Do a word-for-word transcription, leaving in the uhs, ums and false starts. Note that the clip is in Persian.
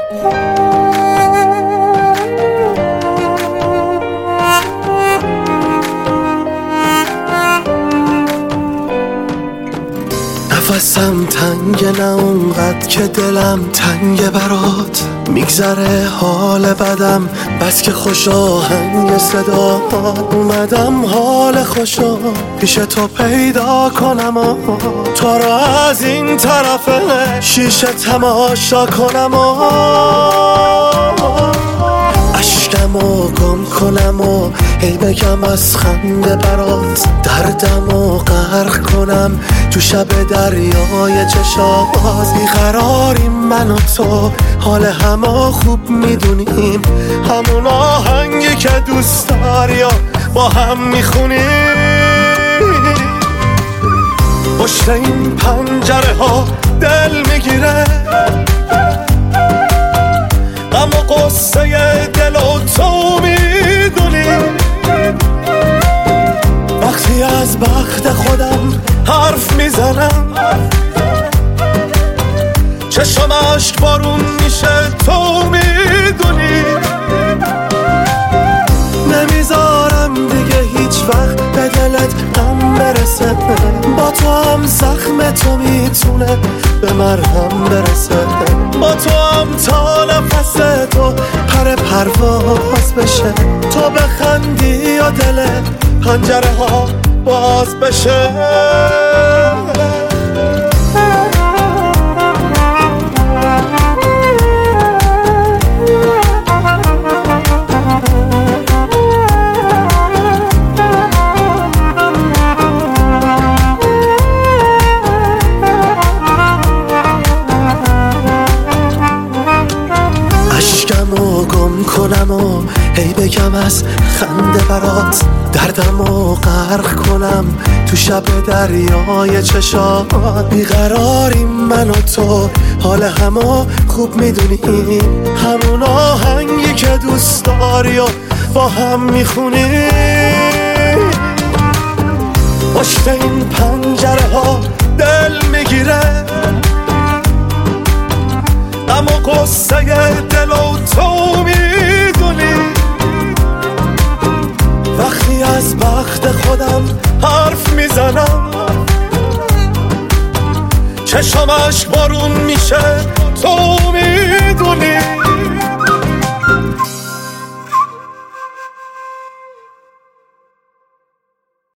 نفسم تنگه، نه اونقدر که دلم تنگه برات. میگذره حال بدم بس که خوش آهنگ صدا. اومدم حال خوشا پیش تو پیدا کنم و تو رو از این طرف شیشه تماشا کنم و اشکمو گم کنم و هی بگم از خنده برات. دردمو غرق کنم تو شب دریای چشات. بیقراریم من و تو، حال همو خوب میدونیم. همون آهنگی که دوست داری و با هم میخونیم. پشت این پنجره ها دل میگیره غم و قصه دل و تو میدونی. وقتی از بخت خودم حرف میزنم چشم اشک بارون میشه تو میدونی. نمیذارم دیگه هیچ وقت به دلت غم برسه. با تو هم زخم تو میتونه به مرهم برسه. با تو هم تا نفس تو پر پرواز بشه. تو بخندی و دل پنجره ها باز بشه. اشکمو گم کنم و هی بگم از خنده برات. دردمو غرق کنم تو شب دریای چشات. بیقراریم من و تو، حال همو خوب میدونیم. همون آهنگی که دوست داری و با هم میخونیم. پشت این پنجره ها دل میگیره غم و قصه دل و تو میدونی. وقتی از بخت خودم حرف میزنم چشم اشک بارون میشه تو میدونی.